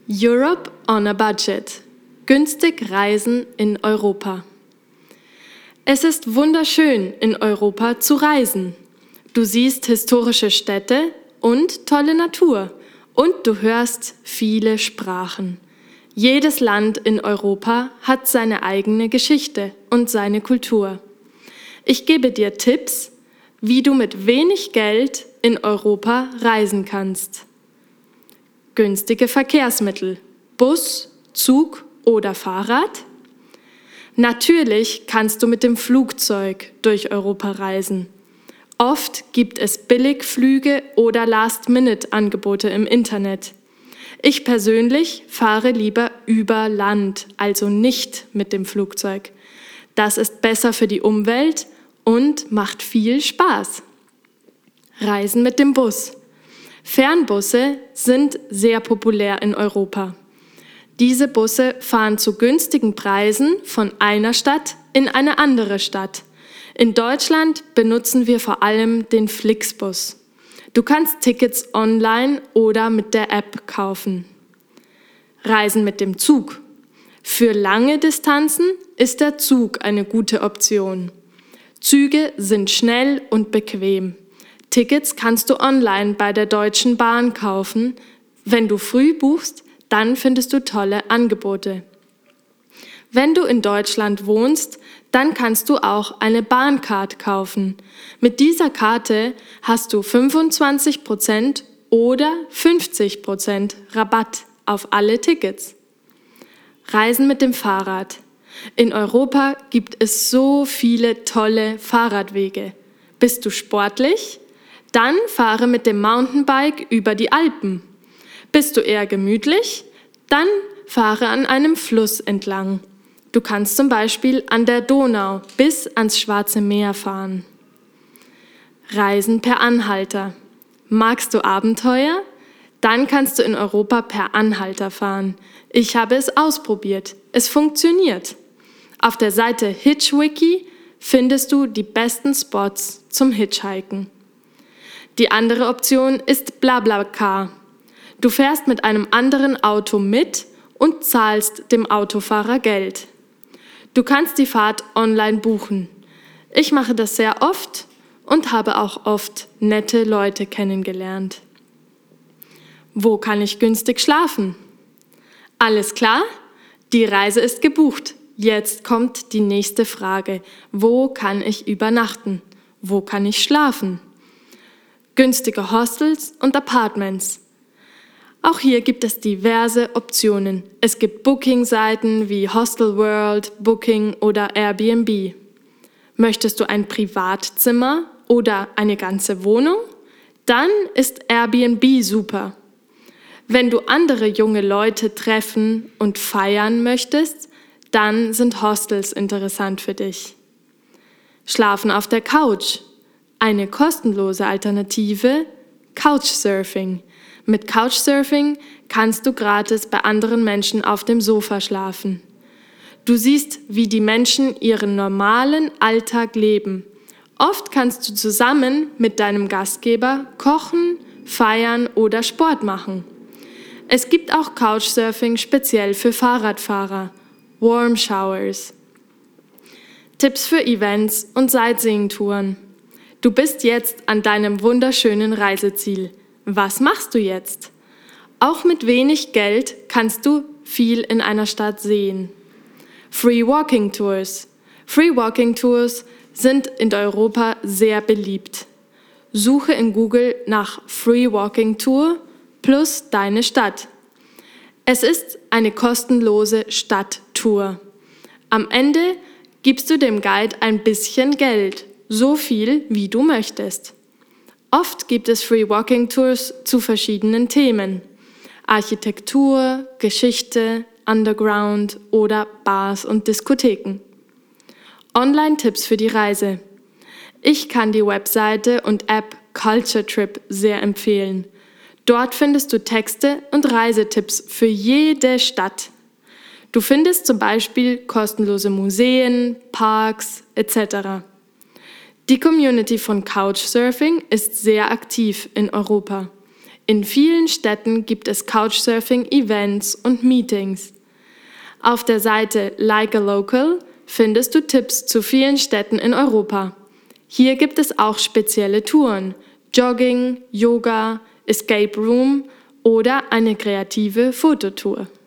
Europe on a Budget. Günstig reisen in Europa. Es ist wunderschön, in Europa zu reisen. Du siehst historische Städte und tolle Natur und du hörst viele Sprachen. Jedes Land in Europa hat seine eigene Geschichte und seine Kultur. Ich gebe dir Tipps, wie du mit wenig Geld in Europa reisen kannst. Günstige Verkehrsmittel, Bus, Zug oder Fahrrad? Natürlich kannst du mit dem Flugzeug durch Europa reisen. Oft gibt es Billigflüge oder Last-Minute-Angebote im Internet. Ich persönlich fahre lieber über Land, also nicht mit dem Flugzeug. Das ist besser für die Umwelt und macht viel Spaß. Reisen mit dem Bus. Fernbusse sind sehr populär in Europa. Diese Busse fahren zu günstigen Preisen von einer Stadt in eine andere Stadt. In Deutschland benutzen wir vor allem den Flixbus. Du kannst Tickets online oder mit der App kaufen. Reisen mit dem Zug. Für lange Distanzen ist der Zug eine gute Option. Züge sind schnell und bequem. Tickets kannst du online bei der Deutschen Bahn kaufen. Wenn du früh buchst, dann findest du tolle Angebote. Wenn du in Deutschland wohnst, dann kannst du auch eine Bahncard kaufen. Mit dieser Karte hast du 25% oder 50% Rabatt auf alle Tickets. Reisen mit dem Fahrrad. In Europa gibt es so viele tolle Fahrradwege. Bist du sportlich? Dann fahre mit dem Mountainbike über die Alpen. Bist du eher gemütlich? Dann fahre an einem Fluss entlang. Du kannst zum Beispiel an der Donau bis ans Schwarze Meer fahren. Reisen per Anhalter. Magst du Abenteuer? Dann kannst du in Europa per Anhalter fahren. Ich habe es ausprobiert. Es funktioniert. Auf der Seite Hitchwiki findest du die besten Spots zum Hitchhiken. Die andere Option ist BlaBlaCar. Du fährst mit einem anderen Auto mit und zahlst dem Autofahrer Geld. Du kannst die Fahrt online buchen. Ich mache das sehr oft und habe auch oft nette Leute kennengelernt. Wo kann ich günstig schlafen? Alles klar? Die Reise ist gebucht. Jetzt kommt die nächste Frage. Wo kann ich übernachten? Wo kann ich schlafen? Günstige Hostels und Apartments. Auch hier gibt es diverse Optionen. Es gibt Booking-Seiten wie Hostelworld, Booking oder Airbnb. Möchtest du ein Privatzimmer oder eine ganze Wohnung? Dann ist Airbnb super. Wenn du andere junge Leute treffen und feiern möchtest, dann sind Hostels interessant für dich. Schlafen auf der Couch. Eine kostenlose Alternative, Couchsurfing. Mit Couchsurfing kannst du gratis bei anderen Menschen auf dem Sofa schlafen. Du siehst, wie die Menschen ihren normalen Alltag leben. Oft kannst du zusammen mit deinem Gastgeber kochen, feiern oder Sport machen. Es gibt auch Couchsurfing speziell für Fahrradfahrer, Warm Showers. Tipps für Events und Sightseeing-Touren. Du bist jetzt an deinem wunderschönen Reiseziel. Was machst du jetzt? Auch mit wenig Geld kannst du viel in einer Stadt sehen. Free Walking Tours. Free Walking Tours sind in Europa sehr beliebt. Suche in Google nach Free Walking Tour plus deine Stadt. Es ist eine kostenlose Stadttour. Am Ende gibst du dem Guide ein bisschen Geld, so viel wie du möchtest. Oft gibt es Free Walking Tours zu verschiedenen Themen. Architektur, Geschichte, Underground oder Bars und Diskotheken. Online-Tipps für die Reise. Ich kann die Webseite und App Culture Trip sehr empfehlen. Dort findest du Texte und Reisetipps für jede Stadt. Du findest zum Beispiel kostenlose Museen, Parks etc. Die Community von Couchsurfing ist sehr aktiv in Europa. In vielen Städten gibt es Couchsurfing-Events und Meetings. Auf der Seite Like a Local findest du Tipps zu vielen Städten in Europa. Hier gibt es auch spezielle Touren, Jogging, Yoga, Escape Room oder eine kreative Fototour.